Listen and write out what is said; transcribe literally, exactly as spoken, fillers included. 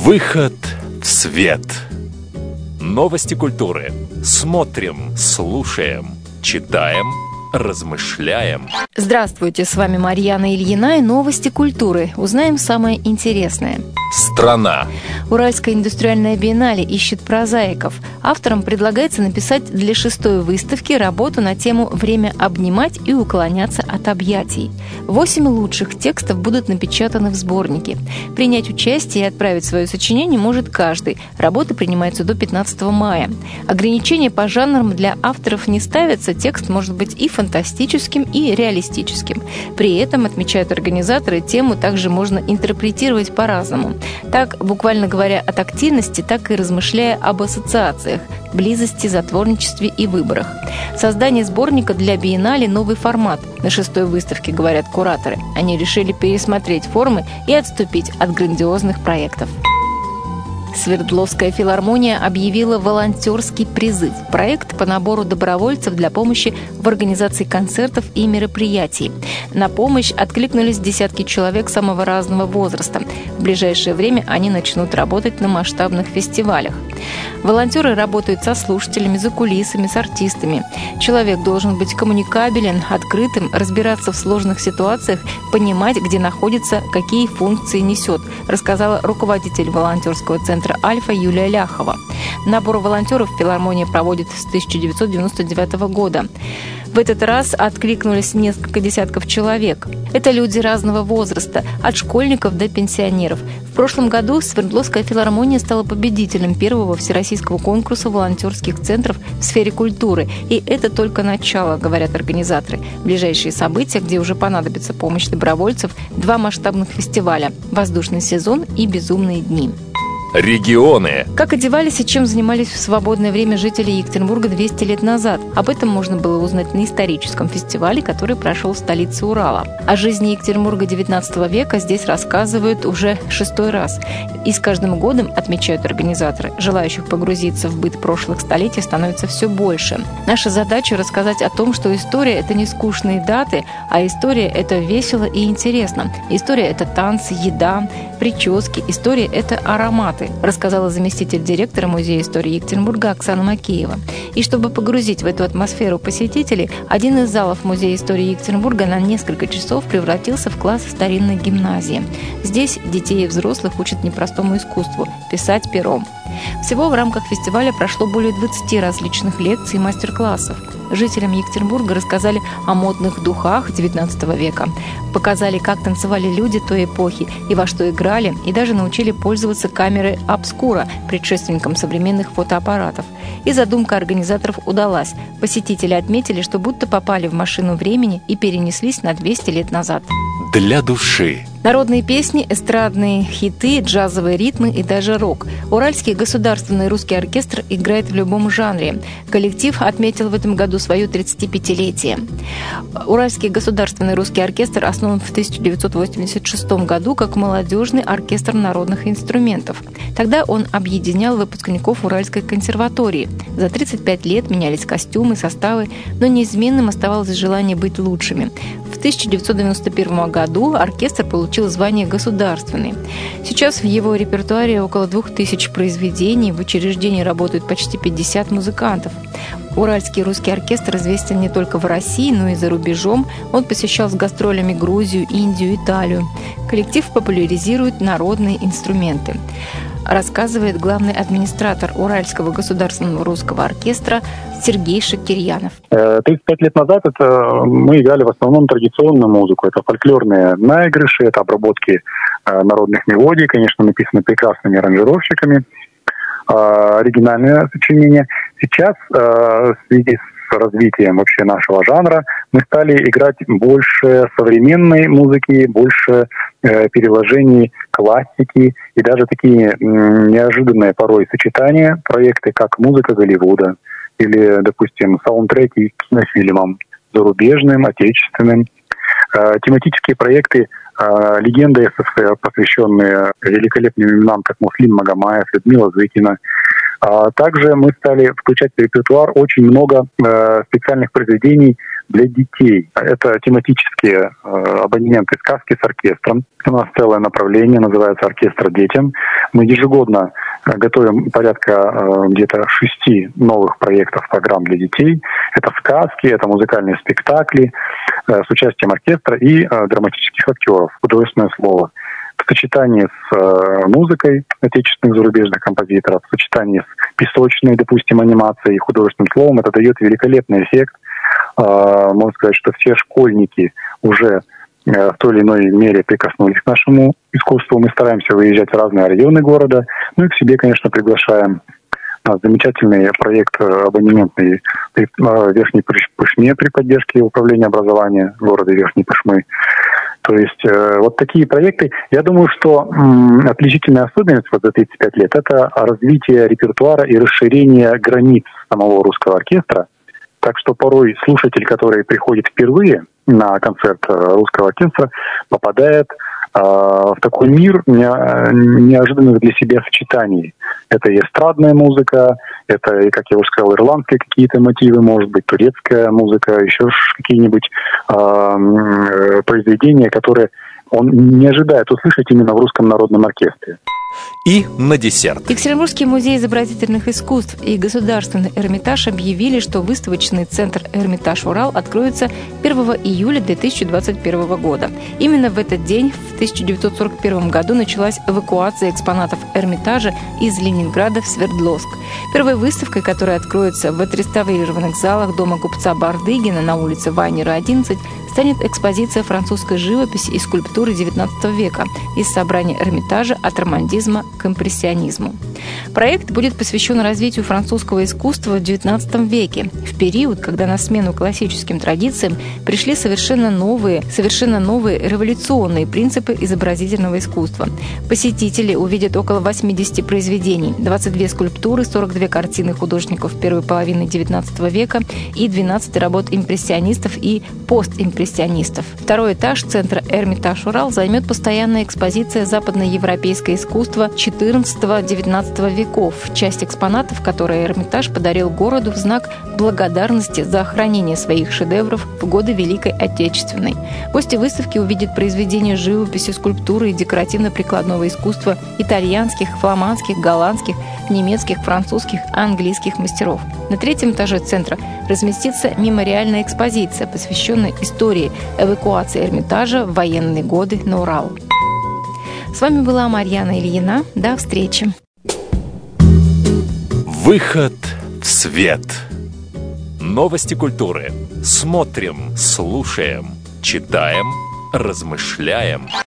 Выход в свет. Новости культуры. Смотрим, слушаем, читаем, размышляем. Здравствуйте, с вами Марьяна Ильина и новости культуры. Узнаем самое интересное. Страна. Уральская индустриальная биеннале ищет прозаиков. Авторам предлагается написать для шестой выставки работу на тему «Время обнимать и уклоняться от объятий». Восемь лучших текстов будут напечатаны в сборнике. Принять участие и отправить свое сочинение может каждый. Работы принимаются до пятнадцатого мая. Ограничения по жанрам для авторов не ставятся. Текст может быть и фантастическим, и реалистическим. При этом, отмечают организаторы, тему также можно интерпретировать по-разному. Так, буквально говоря о тактильности, так и размышляя об ассоциациях, близости, затворничестве и выборах. Создание сборника для биеннале – новый формат. На шестой выставке, говорят кураторы. Они решили пересмотреть формы и отступить от грандиозных проектов. Свердловская филармония объявила волонтерский призыв – проект по набору добровольцев для помощи в организации концертов и мероприятий. На помощь откликнулись десятки человек самого разного возраста. В ближайшее время они начнут работать на масштабных фестивалях. Волонтеры работают со слушателями, за кулисами, с артистами. Человек должен быть коммуникабелен, открытым, разбираться в сложных ситуациях, понимать, где находится, какие функции несет, рассказала руководитель волонтерского центра «Альфа» Юлия Ляхова. Набор волонтеров филармония проводит с тысяча девятьсот девяносто девятого года. В этот раз откликнулись несколько десятков человек. Это люди разного возраста, от школьников до пенсионеров. В прошлом году Свердловская филармония стала победителем первого всероссийского конкурса волонтерских центров в сфере культуры. И это только начало, говорят организаторы. Ближайшие события, где уже понадобится помощь добровольцев, два масштабных фестиваля «Воздушный сезон» и «Безумные дни». Регионы. Как одевались и чем занимались в свободное время жители Екатеринбурга двести лет назад? Об этом можно было узнать на историческом фестивале, который прошел в столице Урала. О жизни Екатеринбурга девятнадцатого века здесь рассказывают уже шестой раз. И с каждым годом, отмечают организаторы, желающих погрузиться в быт прошлых столетий становится все больше. Наша задача – рассказать о том, что история – это не скучные даты, а история – это весело и интересно. История – это танцы, еда, прически. История – это ароматы, рассказала заместитель директора Музея истории Екатеринбурга Оксана Макеева. И чтобы погрузить в эту атмосферу посетителей, один из залов Музея истории Екатеринбурга на несколько часов превратился в класс старинной гимназии. Здесь детей и взрослых учат непростому искусству – писать пером. Всего в рамках фестиваля прошло более двадцати различных лекций и мастер-классов. Жителям Екатеринбурга рассказали о модных духах девятнадцатого века, показали, как танцевали люди той эпохи и во что играли, и даже научили пользоваться камерой обскура, предшественником современных фотоаппаратов. И задумка организаторов удалась. Посетители отметили, что будто попали в машину времени и перенеслись на двести лет назад. Для души. Народные песни, эстрадные хиты, джазовые ритмы и даже рок. Уральский государственный русский оркестр играет в любом жанре. Коллектив отметил в этом году свое тридцатипятилетие. Уральский государственный русский оркестр основан в тысяча девятьсот восемьдесят шестом году как молодежный оркестр народных инструментов. Тогда он объединял выпускников Уральской консерватории. За тридцать пять лет менялись костюмы, составы, но неизменным оставалось желание быть лучшими. В тысяча девятьсот девяносто первом году оркестр получил звание государственный. Сейчас в его репертуаре около двух тысяч произведений, в учреждении работают почти пятьдесят музыкантов. Уральский русский оркестр известен не только в России, но и за рубежом. Он посещал с гастролями Грузию, Индию, Италию. Коллектив популяризирует народные инструменты, рассказывает главный администратор Уральского государственного русского оркестра Сергей Шакирьянов. тридцать пять лет назад это мы играли в основном традиционную музыку. Это фольклорные наигрыши, это обработки народных мелодий, конечно, написаны прекрасными аранжировщиками, оригинальное сочинение. Сейчас в связи с развитием вообще нашего жанра мы стали играть больше современной музыки, больше э, переложений классики и даже такие м, неожиданные порой сочетания, проекты как музыка Голливуда или, допустим, саундтреки к кинофильмам зарубежным, отечественным, э, тематические проекты э, легенды СССР, посвященные великолепным именам, как Муслим Магомаев, Людмила Зыкина. А также мы стали включать в репертуар очень много э, специальных произведений для детей. Это тематические абонементы «Сказки с оркестром». У нас целое направление, называется «Оркестр детям». Мы ежегодно готовим порядка где-то шести новых проектов, программ для детей. Это сказки, это музыкальные спектакли с участием оркестра и драматических актеров, художественное слово. В сочетании с э, музыкой отечественных зарубежных композиторов, в сочетании с песочной, допустим, анимацией и художественным словом, это дает великолепный эффект. Э, можно сказать, что все школьники уже э, в той или иной мере прикоснулись к нашему искусству. Мы стараемся выезжать в разные районы города. Ну и к себе, конечно, приглашаем. У нас замечательный проект абонементный в Верхней Пышме при поддержке Управления образования города Верхней Пышмы. То есть э, вот такие проекты. Я думаю, что м, отличительная особенность вот за тридцать пять лет – это развитие репертуара и расширение границ самого русского оркестра. Так что порой слушатель, который приходит впервые на концерт русского оркестра, попадает э, в такой мир не, неожиданных для себя сочетаний. Это и эстрадная музыка, это, и, как я уже сказал, ирландские какие-то мотивы, может быть, турецкая музыка, еще какие-нибудь э, произведения, которые он не ожидает услышать именно в русском народном оркестре. И на десерт. Екатеринбургский музей изобразительных искусств и Государственный Эрмитаж объявили, что выставочный центр «Эрмитаж Урал» откроется первого июля две тысячи двадцать первого года. Именно в этот день, в тысяча девятьсот сорок первом году, началась эвакуация экспонатов Эрмитажа из Ленинграда в Свердловск. Первой выставкой, которая откроется в отреставрированных залах дома купца Бардыгина на улице Вайнера, одиннадцать, станет экспозиция французской живописи и скульптуры девятнадцатого века из собрания Эрмитажа от романтизма к импрессионизму. Проект будет посвящен развитию французского искусства в девятнадцатом веке, в период, когда на смену классическим традициям пришли совершенно новые, совершенно новые революционные принципы изобразительного искусства. Посетители увидят около восьмидесяти произведений, двадцать две скульптуры, сорок две картины художников первой половины девятнадцатого века и двенадцать работ импрессионистов и постимпрессионистов. Второй этаж центра «Эрмитаж Урал» займет постоянная экспозиция западноевропейское искусство четырнадцатого-девятнадцатого веков, часть экспонатов, которые Эрмитаж подарил городу в знак благодарности за хранение своих шедевров в годы Великой Отечественной. Гости выставки увидят произведения живописи, скульптуры и декоративно-прикладного искусства итальянских, фламандских, голландских, немецких, французских, английских мастеров. На третьем этаже центра разместится мемориальная экспозиция, посвященная истории эвакуации Эрмитажа в военные годы на Урал. С вами была Марьяна Ильина. До встречи. Выход в свет. Новости культуры. Смотрим, слушаем, читаем, размышляем.